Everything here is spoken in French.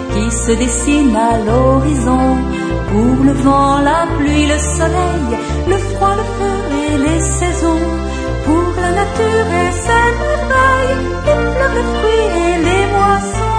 qui se dessine à l'horizon. Pour le vent, la pluie, le soleil, le froid, le feu et les saisons. Pour la nature et ses merveilles, les fleurs, les fruits et les moissons.